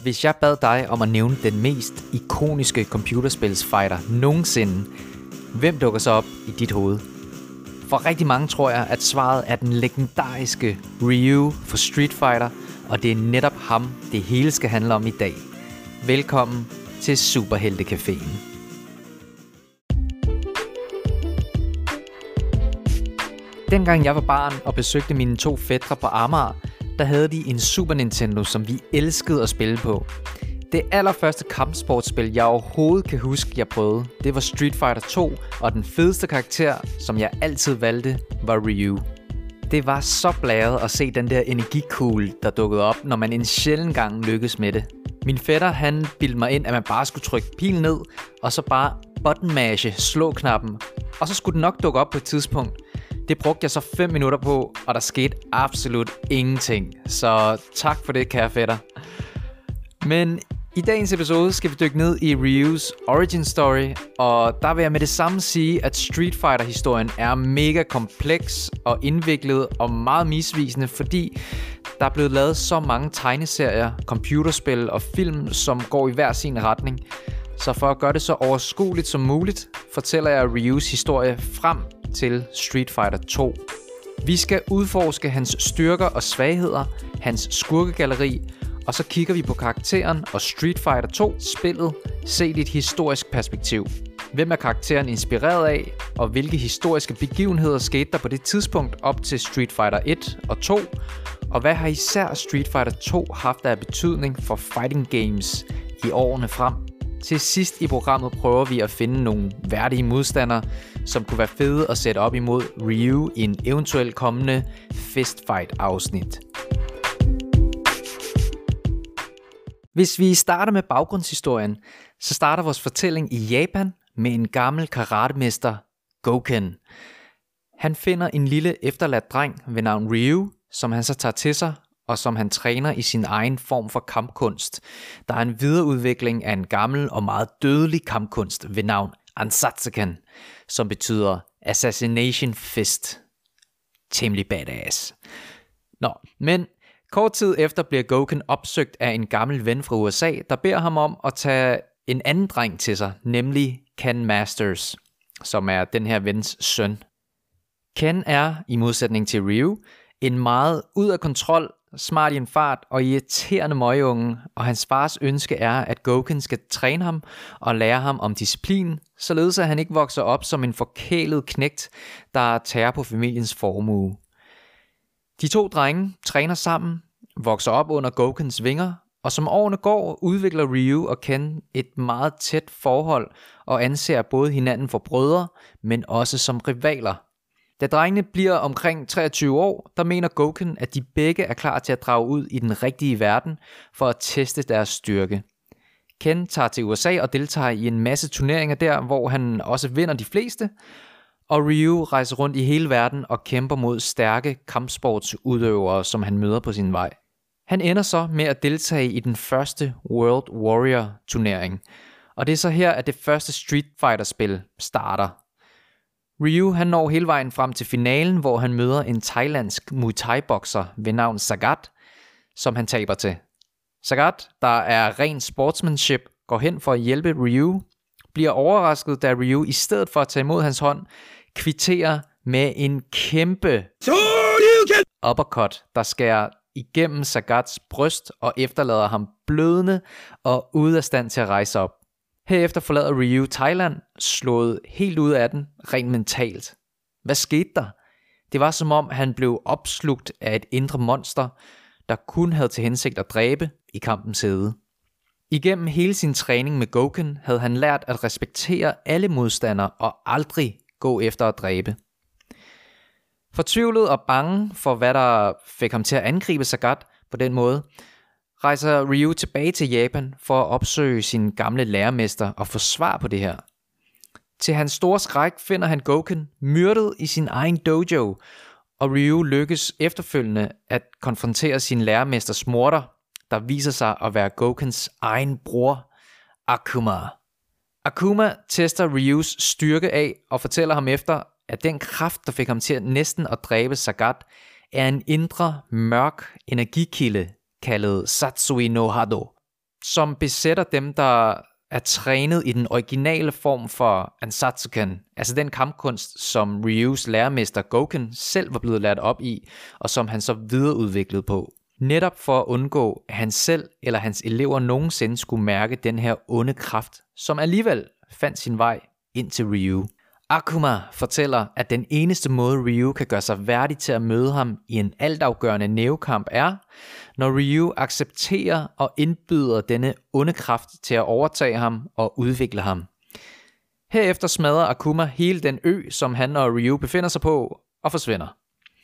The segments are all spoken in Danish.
Hvis jeg bad dig om at nævne den mest ikoniske computerspilsfighter nogensinde, hvem dukker så op i dit hoved? For rigtig mange tror jeg, at svaret er den legendariske Ryu for Street Fighter, og det er netop ham, det hele skal handle om i dag. Velkommen til Superhelte-caféen. Dengang jeg var barn og besøgte mine 2 fætre på Amager, der havde de en Super Nintendo, som vi elskede at spille på. Det allerførste kampsportspil, jeg overhovedet kan huske, jeg prøvede, det var Street Fighter 2, og den fedeste karakter, som jeg altid valgte, var Ryu. Det var så blæret at se den der energikugle, der dukkede op, når man en sjælden gang lykkedes med det. Min fætter, han bildte mig ind, at man bare skulle trykke pilen ned, og så bare button mashe, slå knappen, og så skulle den nok dukke op på et tidspunkt. Det brugte jeg så 5 minutter på, og der skete absolut ingenting. Så tak for det, kære fætter. Men i dagens episode skal vi dykke ned i Ryus origin story, og der vil jeg med det samme sige, at Street Fighter-historien er mega kompleks og indviklet og meget misvisende, fordi der er blevet lavet så mange tegneserier, computerspil og film, som går i hver sin retning. Så for at gøre det så overskueligt som muligt, fortæller jeg Ryus historie frem til Street Fighter 2. Vi skal udforske hans styrker og svagheder, hans skurkegalleri, og så kigger vi på karakteren og Street Fighter 2 spillet set i et historisk perspektiv. Hvem er karakteren inspireret af, og hvilke historiske begivenheder skete der på det tidspunkt op til Street Fighter 1 og 2? Og hvad har især Street Fighter 2 haft af betydning for fighting games i årene frem? Til sidst i programmet prøver vi at finde nogle værdige modstandere, som kunne være fede at sætte op imod Ryu i en eventuelt kommende fistfight-afsnit. Hvis vi starter med baggrundshistorien, så starter vores fortælling i Japan med en gammel karatemester, Gouken. Han finder en lille efterladt dreng ved navn Ryu, som han så tager til sig, og som han træner i sin egen form for kampkunst. Der er en videreudvikling af en gammel og meget dødelig kampkunst ved navn Ansatsuken, som betyder Assassination Fist. Temmelig badass. Men kort tid efter bliver Gouken opsøgt af en gammel ven fra USA, der beder ham om at tage en anden dreng til sig, nemlig Ken Masters, som er den her vens søn. Ken er, i modsætning til Ryu, en meget ud af kontrol, smart i en fart og irriterende møgunge, og hans fars ønske er, at Gouken skal træne ham og lære ham om disciplin, således at han ikke vokser op som en forkælet knægt, der tager på familiens formue. De 2 drenge træner sammen, vokser op under Goukens vinger, og som årene går, udvikler Ryu og Ken et meget tæt forhold og anser både hinanden for brødre, men også som rivaler. Da drengene bliver omkring 23 år, der mener Gouken, at de begge er klar til at drage ud i den rigtige verden for at teste deres styrke. Ken tager til USA og deltager i en masse turneringer der, hvor han også vinder de fleste, og Ryu rejser rundt i hele verden og kæmper mod stærke kampsportsudøvere, som han møder på sin vej. Han ender så med at deltage i den første World Warrior turnering, og det er så her, at det første Street Fighter-spil starter. Ryu han når hele vejen frem til finalen, hvor han møder en thailandsk Muay Thai-bokser ved navn Sagat, som han taber til. Sagat, der er ren sportsmanship, går hen for at hjælpe Ryu, bliver overrasket, da Ryu i stedet for at tage imod hans hånd, kvitterer med en kæmpe uppercut, der skærer igennem Sagats bryst og efterlader ham blødende og ude af stand til at rejse op. Herefter forlader Ryu Thailand, slået helt ud af den, rent mentalt. Hvad skete der? Det var som om, han blev opslugt af et indre monster, der kun havde til hensigt at dræbe i kampens hede. Igennem hele sin træning med Gouken havde han lært at respektere alle modstandere og aldrig gå efter at dræbe. Fortvivlet og bange for, hvad der fik ham til at angribe Sagat på den måde, rejser Ryu tilbage til Japan for at opsøge sin gamle lærermester og få svar på det her. Til hans store skræk finder han Gouken myrdet i sin egen dojo, og Ryu lykkes efterfølgende at konfrontere sin lærermesters morder, der viser sig at være Goukens egen bror, Akuma. Akuma tester Ryus styrke af og fortæller ham efter, at den kraft, der fik ham til næsten at dræbe Sagat, er en indre, mørk energikilde, kaldet Satsui no Hado. som besætter dem, der er trænet i den originale form for Ansatsuken, altså den kampkunst, som Ryus lærermester Goken selv var blevet lært op i, og som han så videreudviklede på. Netop for at undgå, at han selv eller hans elever nogensinde skulle mærke den her onde kraft, som alligevel fandt sin vej ind til Ryu. Akuma fortæller, at den eneste måde Ryu kan gøre sig værdig til at møde ham i en altafgørende nævekamp er, når Ryu accepterer og indbyder denne onde kraft til at overtage ham og udvikle ham. Herefter smadrer Akuma hele den ø, som han og Ryu befinder sig på, og forsvinder.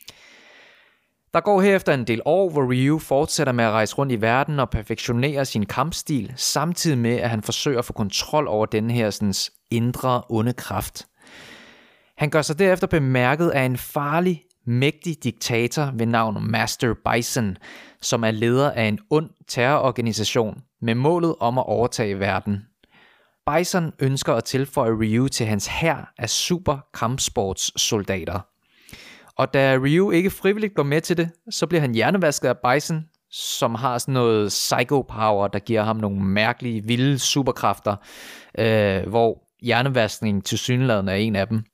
Der går herefter en del år, hvor Ryu fortsætter med at rejse rundt i verden og perfektionere sin kampstil, samtidig med at han forsøger at få kontrol over denne her indre onde kraft. Han gør sig derefter bemærket af en farlig, mægtig diktator ved navn Master Bison, som er leder af en ond terrororganisation med målet om at overtage verden. Bison ønsker at tilføje Ryu til hans hær af super kampsportssoldater. Og da Ryu ikke frivilligt går med til det, så bliver han hjernevasket af Bison, som har sådan noget psycho-power, der giver ham nogle mærkelige, vilde superkræfter, hvor hjernevaskning tilsyneladende er en af dem.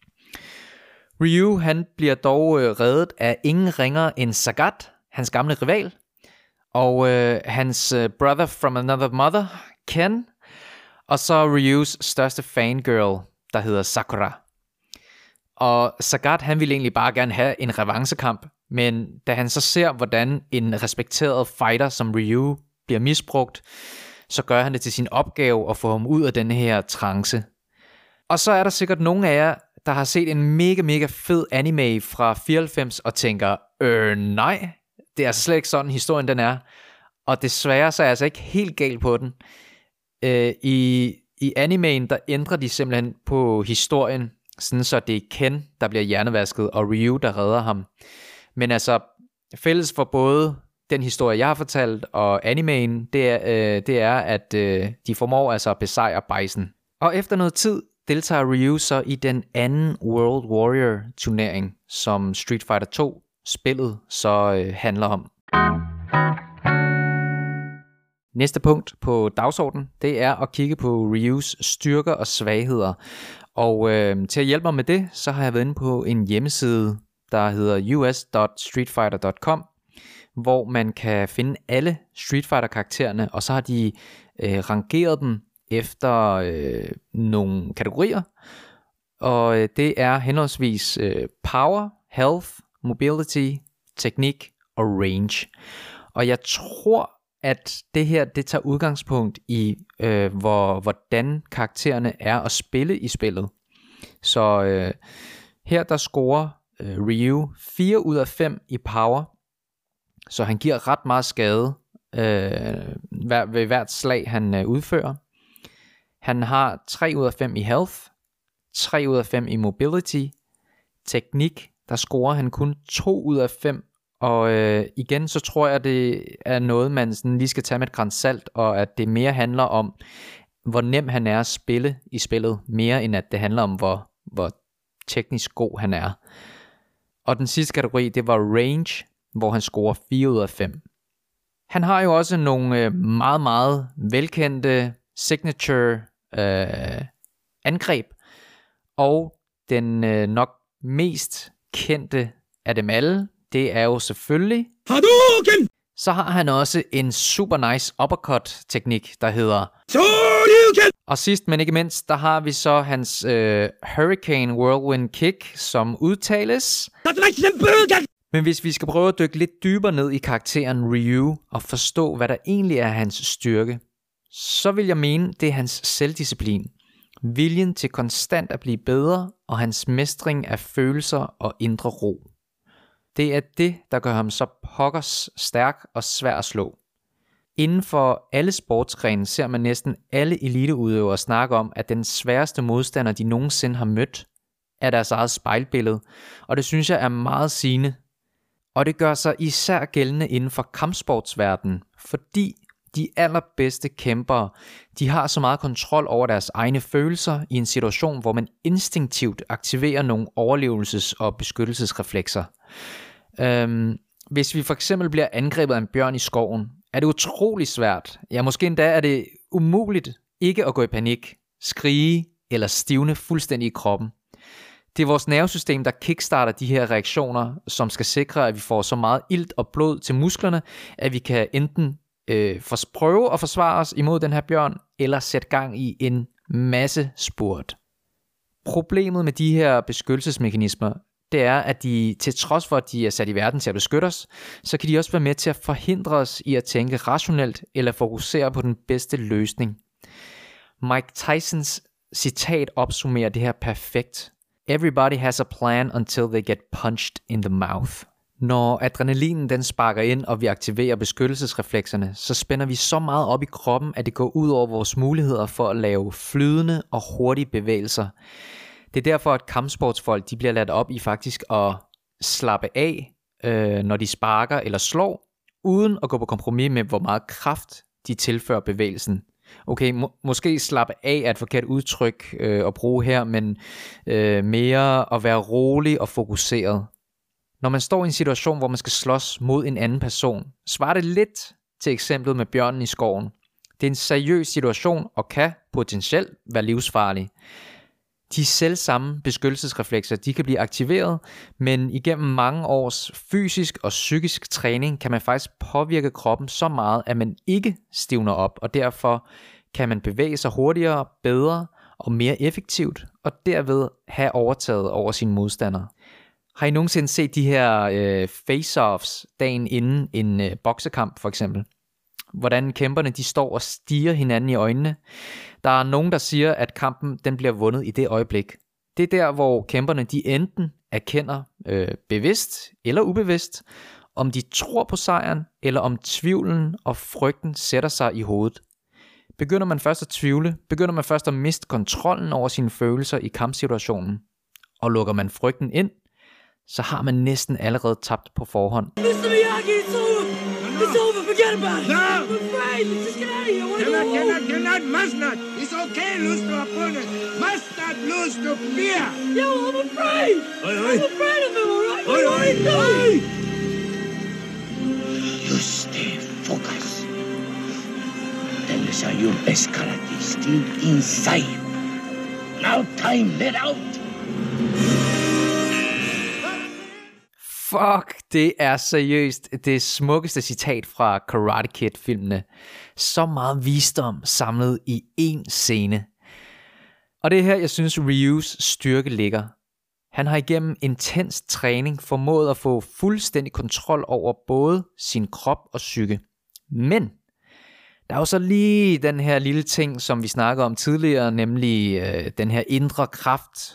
Ryu han bliver dog reddet af ingen ringere end Sagat, hans gamle rival, og hans brother from another mother, Ken, og så Ryus største fangirl, der hedder Sakura. Og Sagat han ville egentlig bare gerne have en revancekamp, men da han så ser, hvordan en respekteret fighter som Ryu bliver misbrugt, så gør han det til sin opgave at få ham ud af denne her trance. Og så er der sikkert nogle af jer, der har set en mega fed anime fra 94 og tænker, nej, det er altså slet ikke sådan historien den er. Og desværre så er jeg altså ikke helt galt på den. I animeen der ændrer de simpelthen på historien, sådan så det er Ken, der bliver hjernevasket, og Ryu, der redder ham. Men altså, fælles for både den historie, jeg har fortalt, og animeen, det er at de formår altså at besejre Bison. Og efter noget tid deltager Ryu så i den anden World Warrior turnering, som Street Fighter 2 spillet så handler om. Næste punkt på dagsordenen, det er at kigge på Ryus styrker og svagheder. Og til at hjælpe mig med det, så har jeg været inde på en hjemmeside, der hedder us.streetfighter.com, hvor man kan finde alle Street Fighter karaktererne, og så har de rangeret dem efter nogle kategorier, og det er henholdsvis power, health, mobility, teknik og range. Og jeg tror, at det her det tager udgangspunkt i hvordan karaktererne er at spille i spillet. Så her der scorer Ryu 4 ud af 5 i power, så han giver ret meget skade ved hvert slag han udfører. Han har 3 ud af 5 i health, 3 ud af 5 i mobility. Teknik, der scorer han kun 2 ud af 5. Og igen, så tror jeg, det er noget, man sådan lige skal tage med et gran salt, og at det mere handler om, hvor nem han er at spille i spillet, mere end at det handler om, hvor teknisk god han er. Og den sidste kategori, det var range, hvor han scorer 4 ud af 5. Han har jo også nogle meget velkendte signature angreb, og den nok mest kendte af dem alle, det er jo selvfølgelig Hadouken! Så har han også en super nice uppercut teknik, der hedder Shoryuken! Og sidst men ikke mindst, der har vi så hans Hurricane Whirlwind Kick, som udtales. Men hvis vi skal prøve at dykke lidt dybere ned i karakteren Ryu og forstå, hvad der egentlig er hans styrke, så vil jeg mene, det er hans selvdisciplin, viljen til konstant at blive bedre og hans mestring af følelser og indre ro. Det er det, der gør ham så pokkers stærk og svær at slå. Inden for alle sportsgrene ser man næsten alle eliteudøvere snakke om, at den sværeste modstander, de nogensinde har mødt, er deres eget spejlbillede, og det synes jeg er meget sigende. Og det gør sig især gældende inden for kampsportsverdenen, fordi de allerbedste kæmpere, de har så meget kontrol over deres egne følelser i en situation, hvor man instinktivt aktiverer nogle overlevelses- og beskyttelsesreflekser. Hvis vi for eksempel bliver angrebet af en bjørn i skoven, er det utrolig svært, ja måske endda er det umuligt ikke at gå i panik, skrige eller stivne fuldstændig i kroppen. Det er vores nervesystem, der kickstarter de her reaktioner, som skal sikre, at vi får så meget ilt og blod til musklerne, at vi kan enten prøve at forsvare os imod den her bjørn, eller sætte gang i en masse spurt. Problemet med de her beskyttelsesmekanismer, det er, at de til trods for, at de er sat i verden til at beskytte os, så kan de også være med til at forhindre os i at tænke rationelt eller fokusere på den bedste løsning. Mike Tysons citat opsummerer det her perfekt. Everybody has a plan until they get punched in the mouth. Når adrenalinen den sparker ind, og vi aktiverer beskyttelsesreflekserne, så spænder vi så meget op i kroppen, at det går ud over vores muligheder for at lave flydende og hurtige bevægelser. Det er derfor, at kampsportsfolk de bliver ladt op i faktisk at slappe af, når de sparker eller slår, uden at gå på kompromis med, hvor meget kraft de tilfører bevægelsen. Okay, måske slappe af er et forkert udtryk at bruge her, men mere at være rolig og fokuseret. Når man står i en situation, hvor man skal slås mod en anden person, svarer det lidt til eksemplet med bjørnen i skoven. Det er en seriøs situation og kan potentielt være livsfarlig. De selvsamme beskyttelsesreflekser, de kan blive aktiveret, men igennem mange års fysisk og psykisk træning kan man faktisk påvirke kroppen så meget, at man ikke stivner op, og derfor kan man bevæge sig hurtigere, bedre og mere effektivt, og derved have overtaget over sine modstandere. Har I nogensinde set de her face-offs dagen inden en boksekamp for eksempel? Hvordan kæmperne de står og stirrer hinanden i øjnene. Der er nogen, der siger, at kampen den bliver vundet i det øjeblik. Det er der, hvor kæmperne de enten erkender bevidst eller ubevidst, om de tror på sejren, eller om tvivlen og frygten sætter sig i hovedet. Begynder man først at tvivle, begynder man først at miste kontrollen over sine følelser i kampsituationen, og lukker man frygten ind, så har man næsten allerede tabt på forhånd. Mr. Miyagi, it's over! It's over, forget about it! No! I'm afraid, let's just get out of here, I wanna go home! Cannot, must not! It's okay, lose to opponent! Must not lose to fear! Yo, I'm afraid! I'm afraid of him, alright? Oi, oi, oi! You stay focused. Then you show your best karate still inside. Now time, let out! Fuck, det er seriøst det smukkeste citat fra Karate Kid-filmene. Så meget visdom samlet i én scene. Og det er her, jeg synes, Ryus styrke ligger. Han har igennem intens træning formået at få fuldstændig kontrol over både sin krop og psyke. Men der er jo så lige den her lille ting, som vi snakkede om tidligere, nemlig den her indre kraft,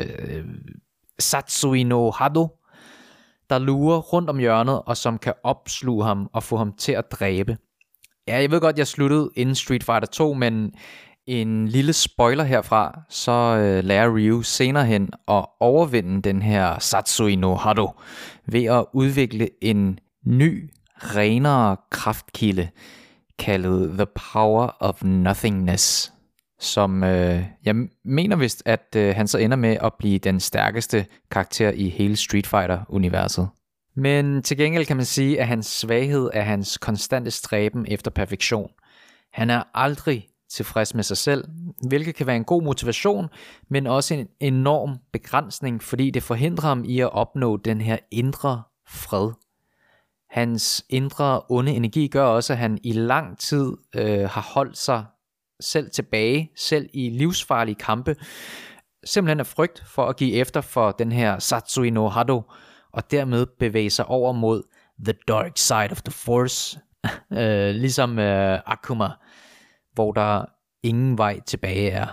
Satsui no Hado, der lurer rundt om hjørnet, og som kan opsluge ham og få ham til at dræbe. Ja, jeg ved godt, jeg sluttede inden Street Fighter 2, men en lille spoiler herfra, så lærer Ryu senere hen at overvinde den her Satsui no Hado ved at udvikle en ny, renere kraftkilde, kaldet The Power of Nothingness, som jeg mener vist, at han så ender med at blive den stærkeste karakter i hele Street Fighter-universet. Men til gengæld kan man sige, at hans svaghed er hans konstante stræben efter perfektion. Han er aldrig tilfreds med sig selv, hvilket kan være en god motivation, men også en enorm begrænsning, fordi det forhindrer ham i at opnå den her indre fred. Hans indre onde energi gør også, at han i lang tid har holdt sig selv tilbage, selv i livsfarlige kampe, simpelthen af frygt for at give efter for den her Satsui no Hado, og dermed bevæge sig over mod the dark side of the force, ligesom Akuma, hvor der ingen vej tilbage er.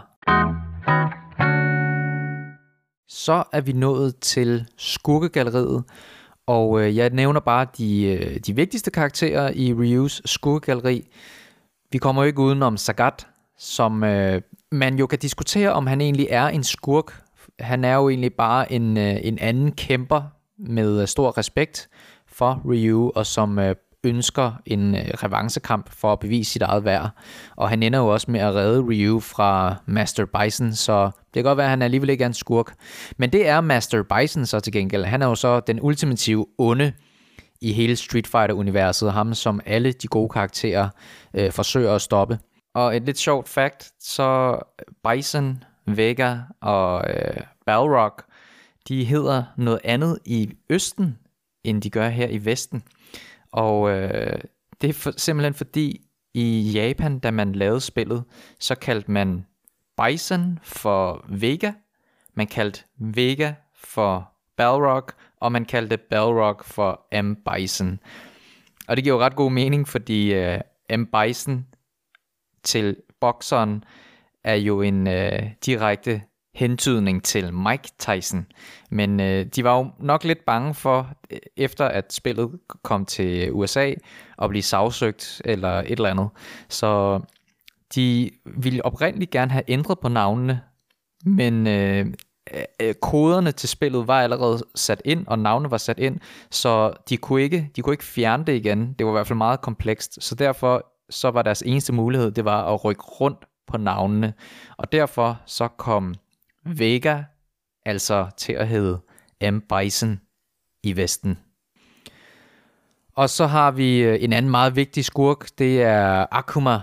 Så er vi nået til skurkegalleriet, og jeg nævner bare de vigtigste karakterer i Ryus skurkegalleri. Vi kommer jo ikke udenom Sagat, som man jo kan diskutere, om han egentlig er en skurk. Han er jo egentlig bare en anden kæmper med stor respekt for Ryu, og som ønsker en revancekamp for at bevise sit eget værd. Og han ender jo også med at redde Ryu fra Master Bison, så det kan godt være, at han alligevel ikke er en skurk. Men det er Master Bison så til gengæld. Han er jo så den ultimative onde i hele Street Fighter-universet. Ham, som alle de gode karakterer forsøger at stoppe. Og et lidt sjovt fact, så Bison, Vega og Balrog, de hedder noget andet i Østen, end de gør her i Vesten. Og det er simpelthen fordi, i Japan, da man lavede spillet, så kaldte man Bison for Vega, man kaldte Vega for Balrog, og man kaldte Balrog for M. Bison. Og det giver jo ret god mening, fordi M. Bison til bokseren er jo en direkte hentydning til Mike Tyson. Men de var jo nok lidt bange for, efter at spillet kom til USA, at blive sagsøgt eller et eller andet. Så de ville oprindeligt gerne have ændret på navnene, men koderne til spillet var allerede sat ind, og navnene var sat ind, så de kunne ikke fjerne det igen. Det var i hvert fald meget komplekst, så derfor så var deres eneste mulighed, det var at rykke rundt på navnene. Og derfor så kom Vega altså til at hedde M. Bison i Vesten. Og så har vi en anden meget vigtig skurk, det er Akuma,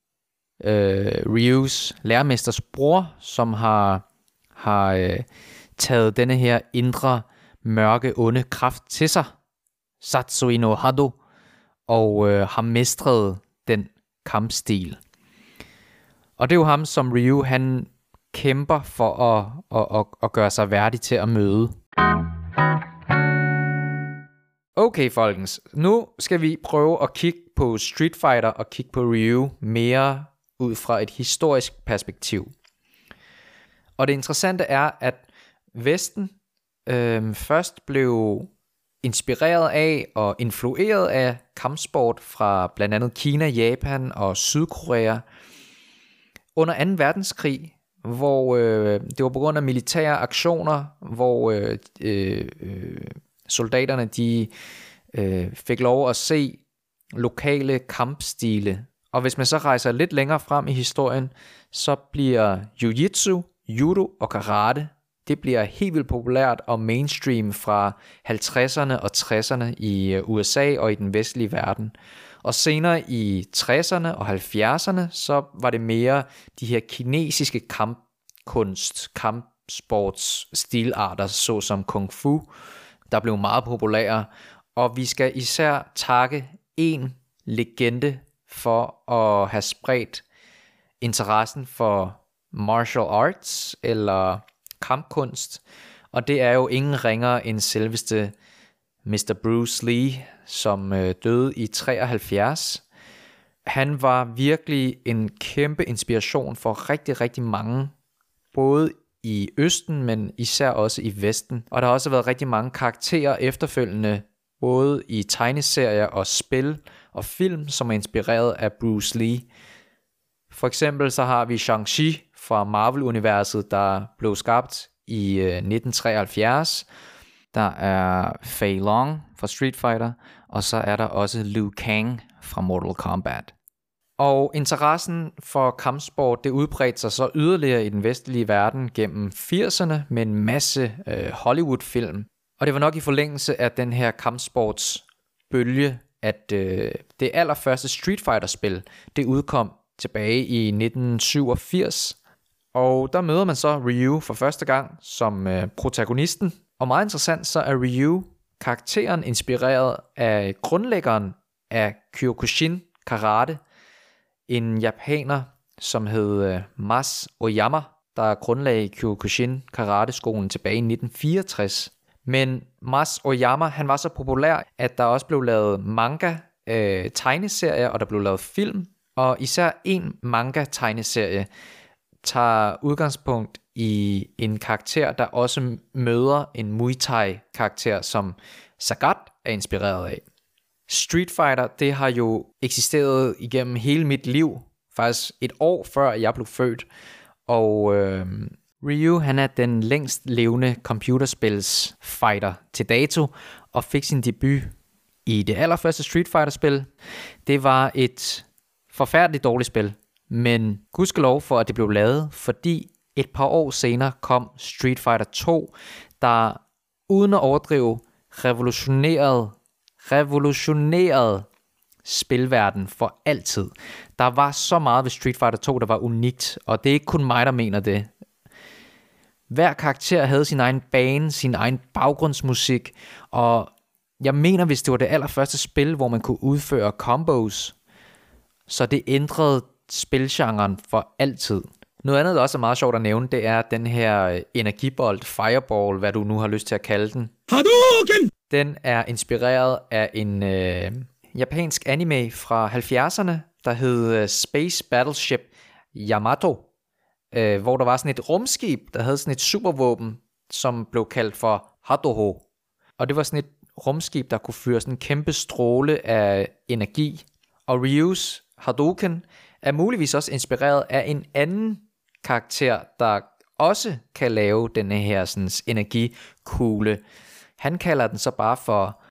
Ryus lærermesters bror, som har taget denne her indre, mørke, onde kraft til sig, Satsui no Hado, og har mestret den kampstil. Og det er jo ham, som Ryu, han kæmper for at gøre sig værdig til at møde. Okay, folkens. Nu skal vi prøve at kigge på Street Fighter og kigge på Ryu mere ud fra et historisk perspektiv. Og det interessante er, at Vesten først blev inspireret af og influeret af kampsport fra blandt andet Kina, Japan og Sydkorea under 2. verdenskrig, hvor det var på grund af militære aktioner, hvor soldaterne de fik lov at se lokale kampstile. Og hvis man så rejser lidt længere frem i historien, så bliver jiu-jitsu, judo og karate, det bliver helt vildt populært og mainstream fra 50'erne og 60'erne i USA og i den vestlige verden. Og senere i 60'erne og 70'erne, så var det mere de her kinesiske kampsportsstilarter, såsom kung fu, der blev meget populære. Og vi skal især takke en legende for at have spredt interessen for martial arts eller kampkunst, og det er jo ingen ringere end selveste Mr. Bruce Lee, som døde i 73. Han var virkelig en kæmpe inspiration for rigtig, rigtig mange, både i Østen, men især også i Vesten. Og der har også været rigtig mange karakterer efterfølgende, både i tegneserier og spil og film, som er inspireret af Bruce Lee. For eksempel så har vi Shang-Chi fra Marvel-universet, der blev skabt i 1973. Der er Fei Long fra Street Fighter, og så er der også Liu Kang fra Mortal Kombat. Og interessen for kampsport, det udbredte sig så yderligere i den vestlige verden gennem 80'erne med en masse Hollywood-film. Og det var nok i forlængelse af den her kampsportsbølge, at det allerførste Street Fighter-spil, det udkom tilbage i 1987. Og der møder man så Ryu for første gang som protagonisten. Og meget interessant, så er Ryu karakteren inspireret af grundlæggeren af Kyokushin Karate, en japaner, som hed Mas Oyama, der grundlagde Kyokushin Karate-skolen tilbage i 1964. Men Mas Oyama, han var så populær, at der også blev lavet manga, tegneserier, og der blev lavet film. Og især en manga-tegneserie tager udgangspunkt i en karakter, der også møder en Muay Thai-karakter, som Sagat er inspireret af. Street Fighter, det har jo eksisteret igennem hele mit liv, faktisk et år før jeg blev født. Og Ryu, han er den længst levende computerspils-fighter til dato, og fik sin debut i det allerførste Street Fighter-spil. Det var et forfærdeligt dårligt spil, men gudskelov for, at det blev lavet, fordi et par år senere kom Street Fighter 2, der uden at overdrive revolutionerede revolutionerede spilverden for altid. Der var så meget ved Street Fighter 2, der var unikt, og det er ikke kun mig, der mener det. Hver karakter havde sin egen bane, sin egen baggrundsmusik, og jeg mener, hvis det var det allerførste spil, hvor man kunne udføre combos, så det ændrede spilgenren for altid. Noget andet, der også er meget sjovt at nævne, det er den her energibold, fireball, hvad du nu har lyst til at kalde den. Hadouken! Den er inspireret af en japansk anime fra 70'erne, der hed Space Battleship Yamato, hvor der var sådan et rumskib, der havde sådan et supervåben, som blev kaldt for Hadoho. Og det var sådan et rumskib, der kunne fyre sådan en kæmpe stråle af energi. Og Ryus Hadouken er muligvis også inspireret af en anden karakter, der også kan lave denne her sådan energikugle. Han kalder den så bare for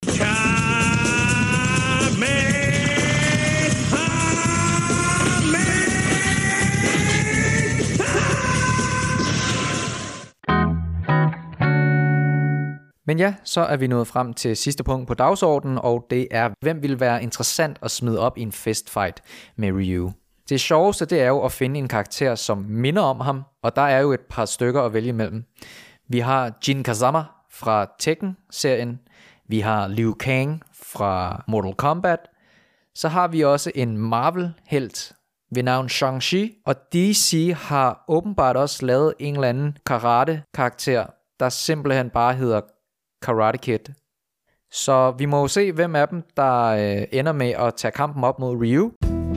Men ja, så er vi nået frem til sidste punkt på dagsordenen, og det er, hvem vil være interessant at smide op i en fistfight med Ryu. Det sjoveste, det er jo at finde en karakter, som minder om ham, og der er jo et par stykker at vælge imellem. Vi har Jin Kazama fra Tekken-serien, vi har Liu Kang fra Mortal Kombat, så har vi også en Marvel-helt ved navn Shang-Chi, og DC har åbenbart også lavet en eller anden karate-karakter, der simpelthen bare hedder Karate Kid. Så vi må jo se, hvem af dem, der ender med at tage kampen op mod Ryu.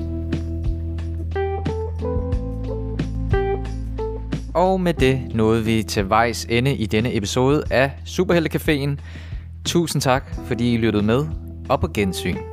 Og med det nåede vi til vejs ende i denne episode af Superhelte Caféen. Tusind tak, fordi I lyttede med, og på gensyn.